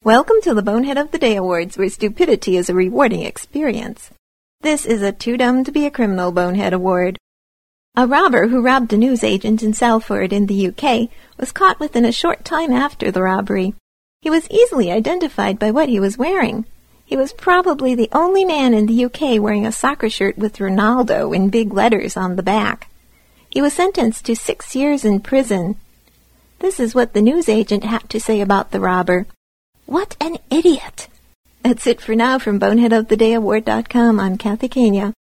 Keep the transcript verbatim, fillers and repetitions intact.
Welcome to the Bonehead of the Day Awards, where stupidity is a rewarding experience. This is a Too Dumb to Be a Criminal Bonehead Award. A robber who robbed a newsagent in Salford in the U K was caught within a short time after the robbery. He was easily identified by what he was wearing. He was probably the only man in the U K wearing a soccer shirt with Ronaldo in big letters on the back. He was sentenced to six years in prison. This is what the newsagent had to say about the robber. What an idiot! That's it for now from bonehead of the day award dot com. I'm Kathy Kania.